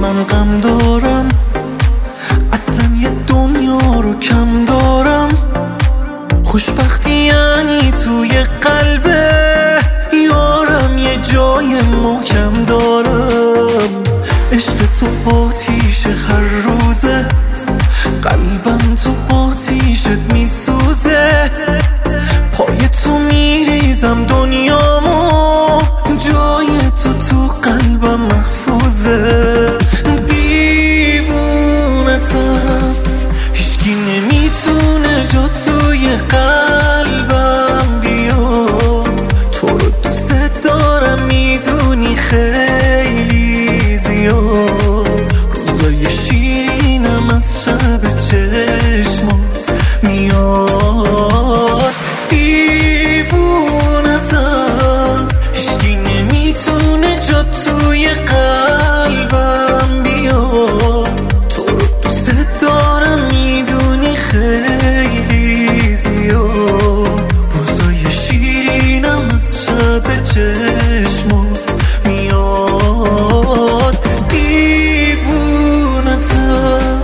من غم دارم، اصلا یه دنیا رو کم دارم. خوشبختی یعنی توی قلبه یارم یه جای محکم دارم. عشق تو آتیش هر روزه، قلبم تو آتیشت میسوزه. پای تو میریزم دنیامو، جای تو قلبم محفوظه. دیوونتم، هیچکی نمیتونه جا توی قلبم بیاد. تو رو دوست دارم میدونی خیلی زیاد. روزای شیرینم از شب چشمات میاد. دیوونتم، هیچکی نمیتونه جا توی قلبم بیاد. تو رو دوست دارم میدونی خیلی زیاد. روزای شیرینم از شب چشمات میاد. دیوونتم.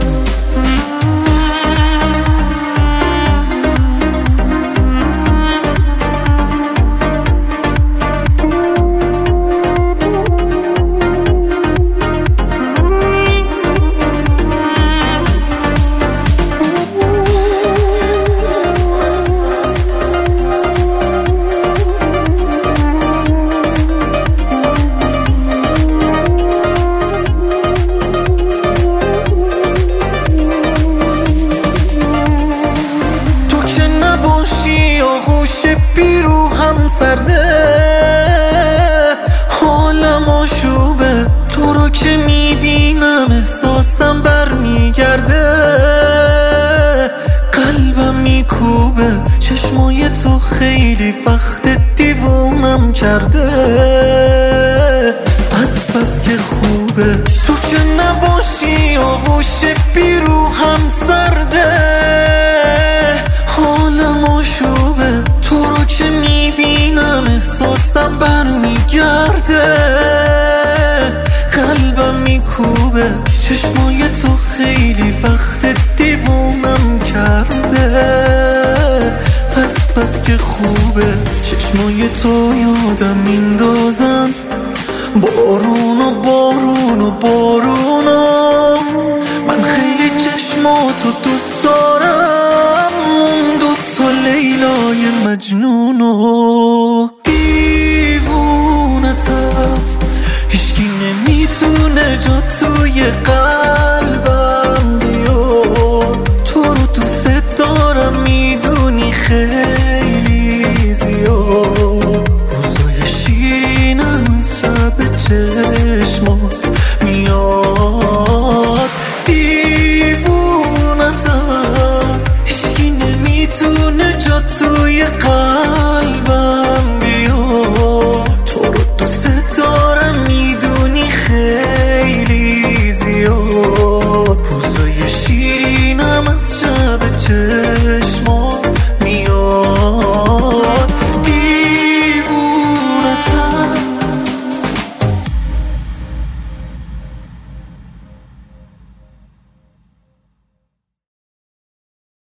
آغوش پیرو هم سرده، حالم آشوبه. تو رو که میبینم احساسم برمیگرده. قلبم میکوبه، چشمای تو خیلی وقت دیوونم کرده. بس که خوبه تو که نباشی، آغوش پیرو هم سرده. حالم آشوبه، تو رو که میبینم احساسم برمیگرده. قلبم میکوبه، چشمای تو خیلی وقت دیوونم کرده. بس که خوبه، چشمای تو یادم میندازن بارون و بارون و بارونو. من خیلی چشماتو دوست دارم، دوتا لیلای مجنونو. دیوونتم، هیچکی نمیتونه جا توی قلبم بیاد. تو رو دوست دارم میدونی خیلی زیاد. روزای شیرینم از شب چشمات